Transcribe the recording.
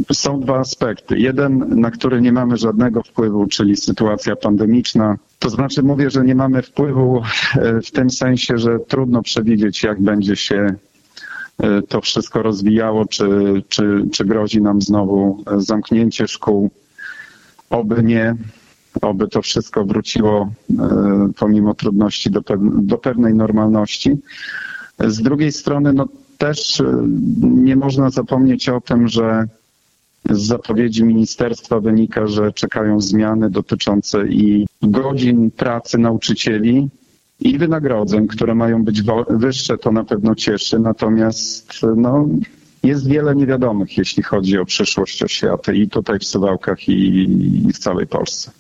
Są dwa aspekty. Jeden, na który nie mamy żadnego wpływu, czyli sytuacja pandemiczna. To znaczy mówię, że nie mamy wpływu w tym sensie, że trudno przewidzieć, jak będzie się to wszystko rozwijało, czy grozi nam znowu zamknięcie szkół. Oby nie, oby to wszystko wróciło pomimo trudności do pewnej normalności. Z drugiej strony też nie można zapomnieć o tym, że z zapowiedzi ministerstwa wynika, że czekają zmiany dotyczące i godzin pracy nauczycieli i wynagrodzeń, które mają być wyższe, to na pewno cieszy. Natomiast jest wiele niewiadomych, jeśli chodzi o przyszłość oświaty i tutaj w Suwałkach i w całej Polsce.